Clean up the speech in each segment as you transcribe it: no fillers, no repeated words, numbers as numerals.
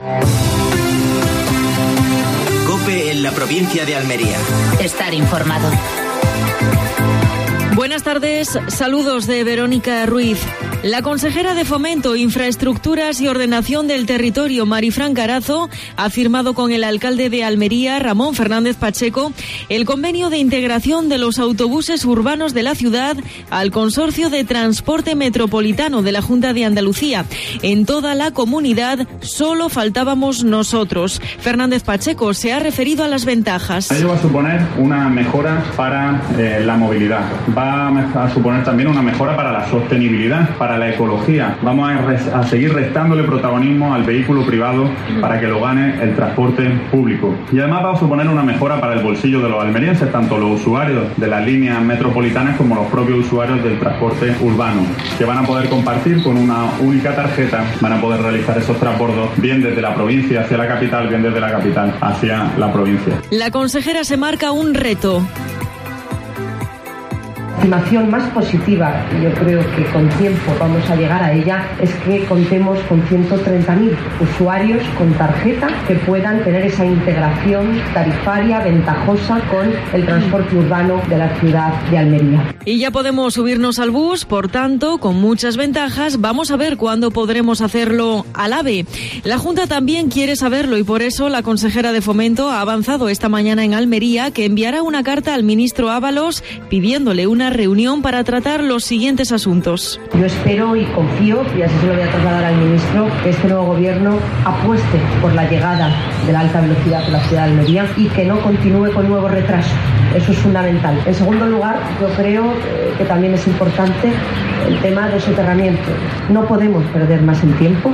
COPE en la provincia de Almería. Estar informado. Buenas tardes, saludos de Verónica Ruiz. La consejera de Fomento, Infraestructuras y Ordenación del Territorio, Marifran Carazo, ha firmado con el alcalde de Almería, Ramón Fernández Pacheco, el convenio de integración de los autobuses urbanos de la ciudad al Consorcio de Transporte Metropolitano de la Junta de Andalucía. En toda la comunidad solo faltábamos nosotros. Fernández Pacheco se ha referido a las ventajas. Ello va a suponer una mejora para la movilidad, va a suponer también una mejora para la sostenibilidad, para la ecología. Vamos a seguir restándole protagonismo al vehículo privado para que lo gane el transporte público. Y además va a suponer una mejora para el bolsillo de los almerienses, tanto los usuarios de las líneas metropolitanas como los propios usuarios del transporte urbano, que van a poder compartir con una única tarjeta, van a poder realizar esos transbordos bien desde la provincia hacia la capital, bien desde la capital hacia la provincia. La consejera se marca un reto. La estimación más positiva, y yo creo que con tiempo vamos a llegar a ella, es que contemos con 130.000 usuarios con tarjeta que puedan tener esa integración tarifaria ventajosa con el transporte urbano de la ciudad de Almería. Y ya podemos subirnos al bus, por tanto, con muchas ventajas. Vamos a ver cuándo podremos hacerlo al AVE. La Junta también quiere saberlo y por eso la consejera de Fomento ha avanzado esta mañana en Almería que enviará una carta al ministro Ábalos pidiéndole una reunión para tratar los siguientes asuntos. Yo espero y confío, y así se lo voy a trasladar al ministro, que este nuevo gobierno apueste por la llegada de la alta velocidad de la ciudad de Almería y que no continúe con nuevos retrasos. Eso es fundamental. En segundo lugar, yo creo que también es importante el tema del soterramiento. No podemos perder más el tiempo.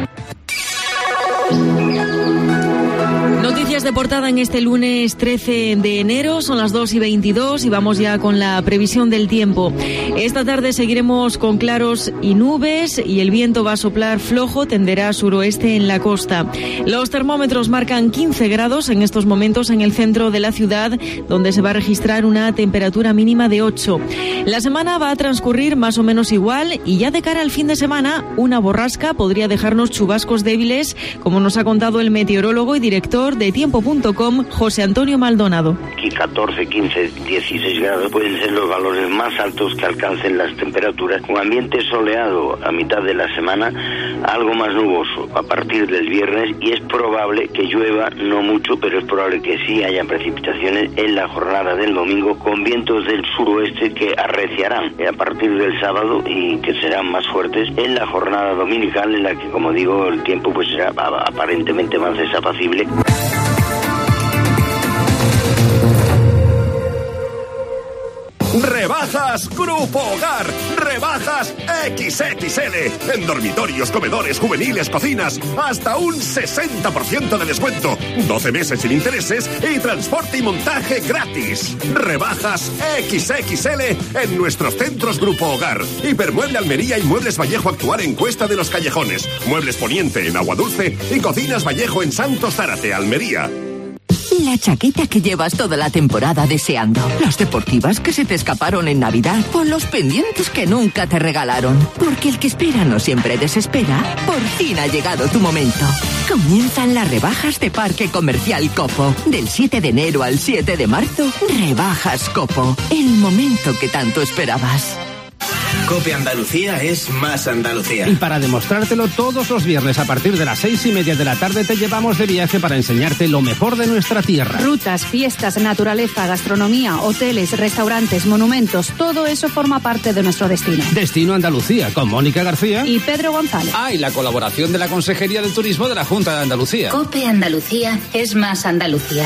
Noticias de portada en este lunes 13 de enero, son las 2:22 y vamos ya con la previsión del tiempo. Esta tarde seguiremos con claros y nubes y el viento va a soplar flojo, tenderá a suroeste en la costa. Los termómetros marcan 15 grados en estos momentos en el centro de la ciudad, donde se va a registrar una temperatura mínima de 8. La semana va a transcurrir más o menos igual y ya de cara al fin de semana, una borrasca podría dejarnos chubascos débiles, como nos ha contado el meteorólogo y director de Tiempo.com, José Antonio Maldonado. Aquí 14, 15, 16 grados pueden ser los valores más altos que alcancen las temperaturas. Un ambiente soleado a mitad de la semana, algo más nuboso a partir del viernes y es probable que llueva, no mucho, pero es probable que sí haya precipitaciones en la jornada del domingo con vientos del suroeste que arreciarán a partir del sábado y que serán más fuertes en la jornada dominical en la que, como digo, el tiempo pues será aparentemente más desapacible. Rebajas Grupo Hogar, rebajas XXL, en dormitorios, comedores, juveniles, cocinas, hasta un 60% de descuento, 12 meses sin intereses y transporte y montaje gratis. Rebajas XXL en nuestros centros Grupo Hogar, Hipermueble Almería y Muebles Vallejo Actuar en Cuesta de los Callejones, Muebles Poniente en Agua Dulce y Cocinas Vallejo en Santos Zárate, Almería. La chaqueta que llevas toda la temporada deseando, las deportivas que se te escaparon en Navidad o los pendientes que nunca te regalaron. Porque el que espera no siempre desespera. Por fin ha llegado tu momento. Comienzan las rebajas de Parque Comercial Copo. Del 7 de enero al 7 de marzo, rebajas Copo. El momento que tanto esperabas. COPE Andalucía es más Andalucía. Y para demostrártelo, todos los viernes a partir de las 6:30 de la tarde te llevamos de viaje para enseñarte lo mejor de nuestra tierra. Rutas, fiestas, naturaleza, gastronomía, hoteles, restaurantes, monumentos, todo eso forma parte de nuestro destino. Destino Andalucía, con Mónica García y Pedro González. Y la colaboración de la Consejería de Turismo de la Junta de Andalucía. COPE Andalucía es más Andalucía.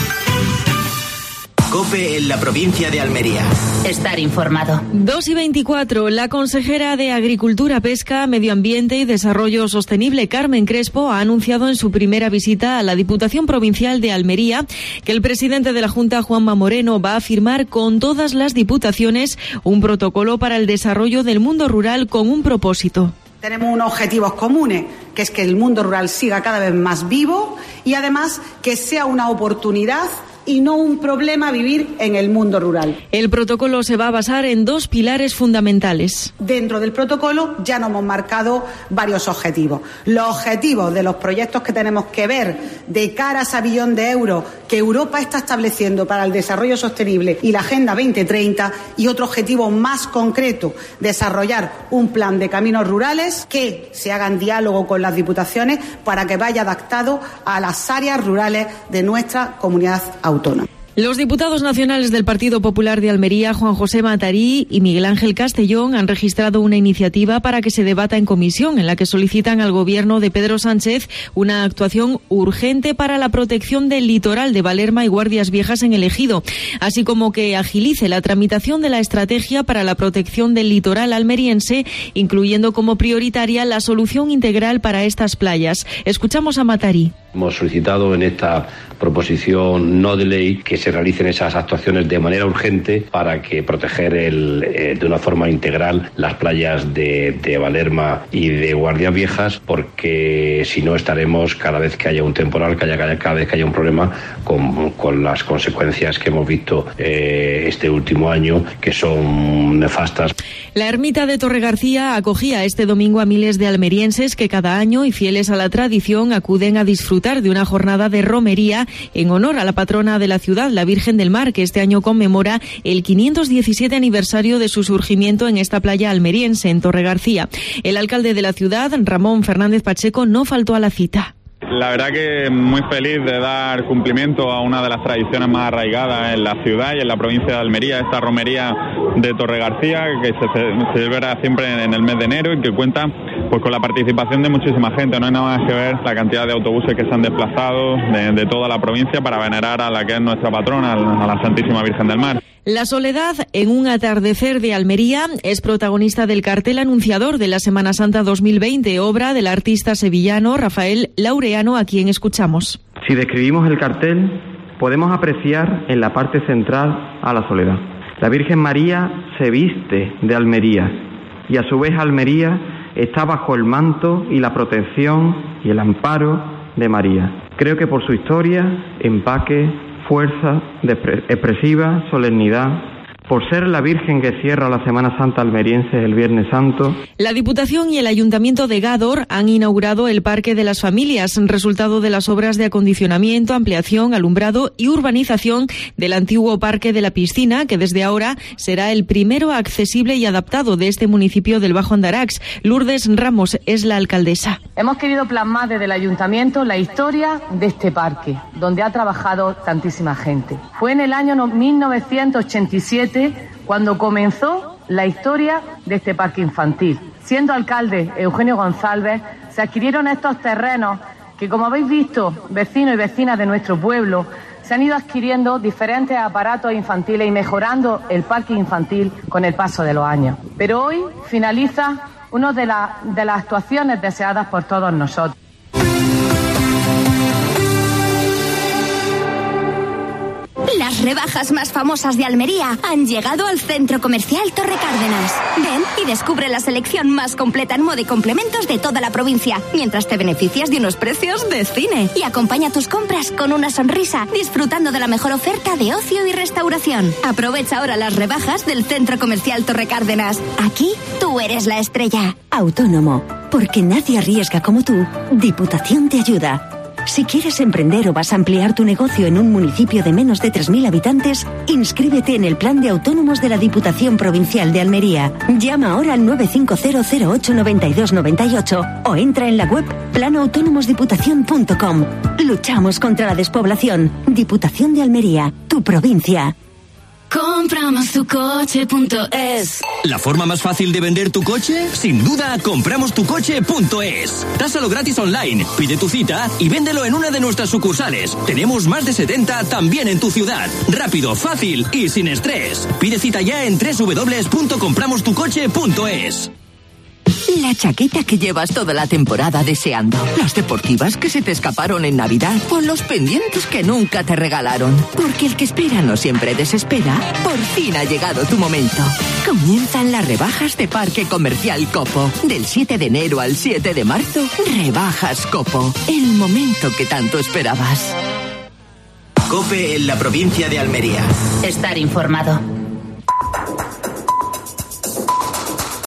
COPE en la provincia de Almería. Estar informado. 2:24. La consejera de Agricultura, Pesca, Medio Ambiente y Desarrollo Sostenible, Carmen Crespo, ha anunciado en su primera visita a la Diputación Provincial de Almería que el presidente de la Junta, Juanma Moreno, va a firmar con todas las diputaciones un protocolo para el desarrollo del mundo rural con un propósito. Tenemos unos objetivos comunes, que es que el mundo rural siga cada vez más vivo y además que sea una oportunidad y no un problema vivir en el mundo rural. El protocolo se va a basar en 2 pilares fundamentales. Dentro del protocolo ya nos hemos marcado varios objetivos. Los objetivos de los proyectos que tenemos que ver de cara a ese billón de euros que Europa está estableciendo para el desarrollo sostenible y la Agenda 2030, y otro objetivo más concreto, desarrollar un plan de caminos rurales que se haga en diálogo con las diputaciones para que vaya adaptado a las áreas rurales de nuestra comunidad autónoma. Los diputados nacionales del Partido Popular de Almería, Juan José Matarí y Miguel Ángel Castellón, han registrado una iniciativa para que se debata en comisión, en la que solicitan al Gobierno de Pedro Sánchez una actuación urgente para la protección del litoral de Valerma y Guardias Viejas en el Ejido, así como que agilice la tramitación de la estrategia para la protección del litoral almeriense, incluyendo como prioritaria la solución integral para estas playas. Escuchamos a Matarí. Hemos solicitado en esta proposición no de ley que se realicen esas actuaciones de manera urgente para que proteger de una forma integral las playas de Valerma y de Guardias Viejas, porque si no estaremos cada vez que haya un temporal, cada vez que haya un problema con las consecuencias que hemos visto este último año, que son nefastas. La ermita de Torregarcía acogía este domingo a miles de almerienses que cada año, y fieles a la tradición, acuden a disfrutar de una jornada de romería en honor a la patrona de la ciudad, la Virgen del Mar, que este año conmemora el 517 aniversario de su surgimiento en esta playa almeriense, en Torregarcía. El alcalde de la ciudad, Ramón Fernández Pacheco, no faltó a la cita. La verdad que muy feliz de dar cumplimiento a una de las tradiciones más arraigadas en la ciudad y en la provincia de Almería, esta romería de Torregarcía, que se celebra siempre en el mes de enero y que cuenta pues con la participación de muchísima gente. No hay nada más que ver la cantidad de autobuses que se han desplazado de toda la provincia para venerar a la que es nuestra patrona, a la Santísima Virgen del Mar. La soledad en un atardecer de Almería es protagonista del cartel anunciador de la Semana Santa 2020, obra del artista sevillano Rafael Laureano, a quien escuchamos. Si describimos el cartel, podemos apreciar en la parte central a la soledad. La Virgen María se viste de Almería y a su vez Almería está bajo el manto y la protección y el amparo de María. Creo que por su historia, empaque, fuerza expresiva, solemnidad, por ser la Virgen que cierra la Semana Santa almeriense el Viernes Santo. La Diputación y el Ayuntamiento de Gádor han inaugurado el Parque de las Familias, resultado de las obras de acondicionamiento, ampliación, alumbrado y urbanización del antiguo Parque de la Piscina, que desde ahora será el primero accesible y adaptado de este municipio del Bajo Andarax. Lourdes Ramos es la alcaldesa. Hemos querido plasmar desde el Ayuntamiento la historia de este parque, donde ha trabajado tantísima gente. Fue en el año 1987 cuando comenzó la historia de este parque infantil. Siendo alcalde Eugenio González, se adquirieron estos terrenos que, como habéis visto, vecinos y vecinas de nuestro pueblo, se han ido adquiriendo diferentes aparatos infantiles y mejorando el parque infantil con el paso de los años. Pero hoy finaliza una de las actuaciones deseadas por todos nosotros. Las rebajas más famosas de Almería han llegado al Centro Comercial Torre Cárdenas. Ven y descubre la selección más completa en moda y complementos de toda la provincia, mientras te beneficias de unos precios de cine. Y acompaña tus compras con una sonrisa, disfrutando de la mejor oferta de ocio y restauración. Aprovecha ahora las rebajas del Centro Comercial Torre Cárdenas. Aquí tú eres la estrella. Autónomo, porque nadie arriesga como tú. Diputación te ayuda. Si quieres emprender o vas a ampliar tu negocio en un municipio de menos de 3.000 habitantes, inscríbete en el Plan de Autónomos de la Diputación Provincial de Almería. Llama ahora al 950089298 o entra en la web planautonomosdiputación.com. Luchamos contra la despoblación. Diputación de Almería, tu provincia. Compramostucoche.es. ¿La forma más fácil de vender tu coche? Sin duda, compramostucoche.es. Tásalo gratis online, pide tu cita y véndelo en una de nuestras sucursales. Tenemos más de 70 también en tu ciudad. Rápido, fácil y sin estrés. Pide cita ya en www.compramostucoche.es. La chaqueta que llevas toda la temporada deseando, las deportivas que se te escaparon en Navidad o los pendientes que nunca te regalaron. Porque el que espera no siempre desespera. Por fin ha llegado tu momento. Comienzan las rebajas de Parque Comercial Copo. Del 7 de enero al 7 de marzo, rebajas Copo. El momento que tanto esperabas. COPE en la provincia de Almería. Estar informado.